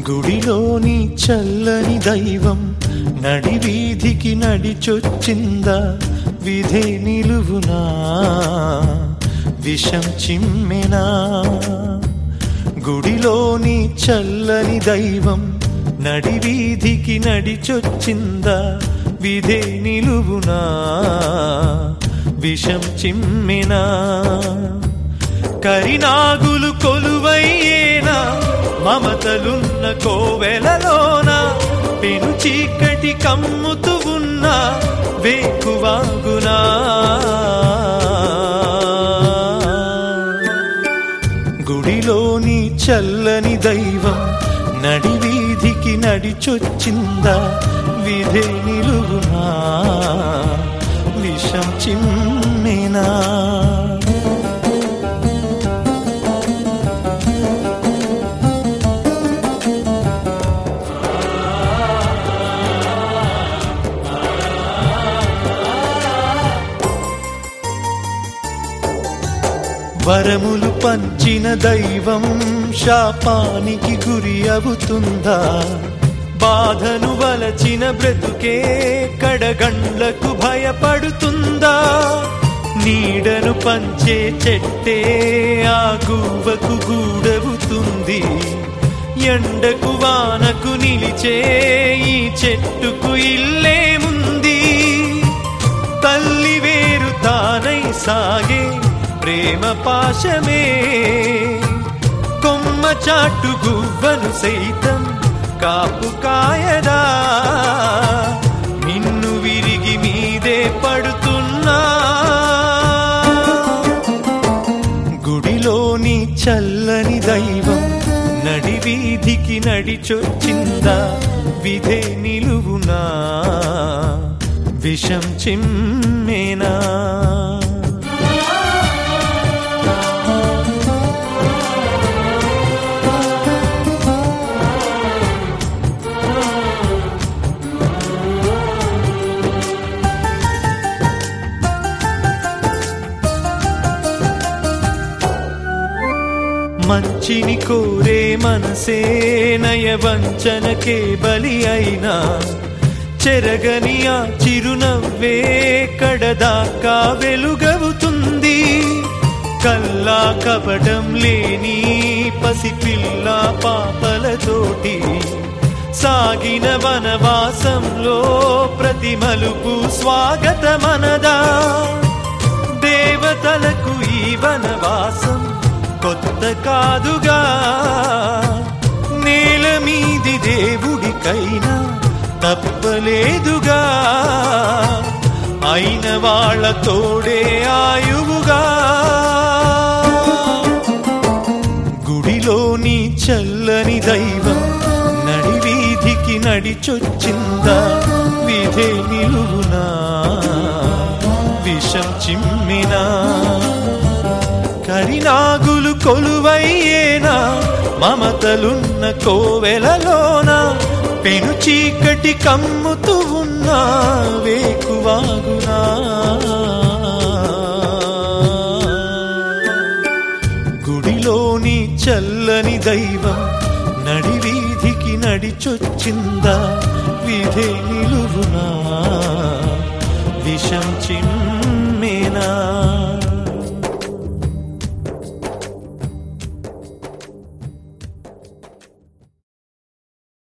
గుడిలోని చల్లని దైవం నడివీధికి నడిచొచ్చిందా విధే నిలువునా విషం చిమ్మెనా. గుడిలోని చల్లని దైవం నడివీధికి నడిచొచ్చిందా విధే నిలువునా విషం చిమ్మెనా. కరినాగులు కొలువయ్యేనా మమతలున్న కోవెలలోన పెను చీకటి కమ్ముతూ ఉన్న వేకువాగునా. గుడిలోని చల్లని దైవం నడివీధికి నడిచొచ్చిందా విధే నిలువునా విషం చిమ్మెనా. వరములు పంచిన దైవం శాపానికి గురి అవుతుందా. బాధను వలచిన బ్రతుకే కడగండ్లకు భయపడుతుందా. నీడను పంచే చెట్టే ఆ గువ్వకు గూడవుతుంది. ఎండకు వానకు నిలిచే ఈ చెట్టుకు ఇల్లేముంది. తల్లి వేరు తానై సాగే ప్రేమ పాశమే కొమ్మ చాటు గువ్వను సైతం కాపు కాయదా. నిన్ను విరిగి మీదే పడుతున్నా. గుడిలోని చల్లని దైవం నడివీధికి నడిచొచ్చిందా విధే నిలువునా విషం చిమ్మెనా. మంచిని కోరే మనసే నయవంచనకే బలి అయినా. చెరగని ఆ చిరునవ్వే కడదాకా వెలుగవుతుంది. కల్లా కపటం లేని పసిపిల్ల పాపలతోటి సాగిన వనవాసంలో ప్రతి మలుపు స్వాగతమనదా. దేవతలకు ఈ వనవాసం కొత్త కాదుగా. నేల మీది దేవుడికైనా తప్పలేదుగా. అయిన వాళ్ళ తోడే ఆయువుగా. గుడిలోని చల్లని దైవం నడివీధికి నడిచొచ్చిందా విధే నిలువునా విషం చిమ్మెనా. కరినాగులు కొలువయ్యేనా మమతలున్న కోవెలలోన పెను చీకటి కమ్ముతూ ఉన్న వేకువాగునా. గుడిలోని చల్లని దైవం నడివీధికి నడిచొచ్చిందా విధే నిలువునా విషం చిమ్మెనా.